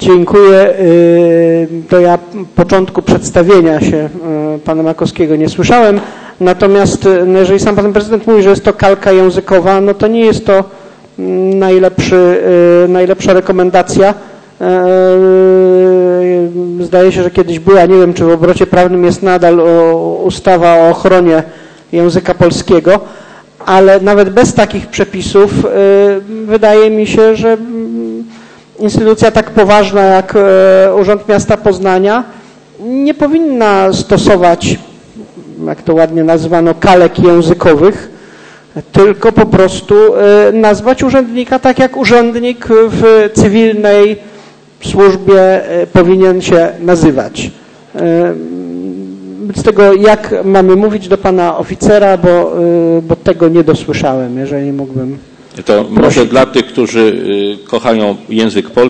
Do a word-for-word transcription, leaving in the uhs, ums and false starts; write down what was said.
Dziękuję. To ja początku przedstawienia się pana Makowskiego nie słyszałem, natomiast jeżeli sam pan prezydent mówi, że jest to kalka językowa, no to nie jest to najlepszy, najlepsza rekomendacja. Zdaje się, że kiedyś była, nie wiem, czy w obrocie prawnym jest nadal ustawa o ochronie języka polskiego, ale nawet bez takich przepisów wydaje mi się, że instytucja tak poważna jak Urząd Miasta Poznania nie powinna stosować, jak to ładnie nazywano, kalek językowych, tylko po prostu nazwać urzędnika tak, jak urzędnik w cywilnej służbie powinien się nazywać. Z tego, jak mamy mówić do pana oficera, bo, bo tego nie dosłyszałem, jeżeli mógłbym. To może dla tych, którzy kochają język polski.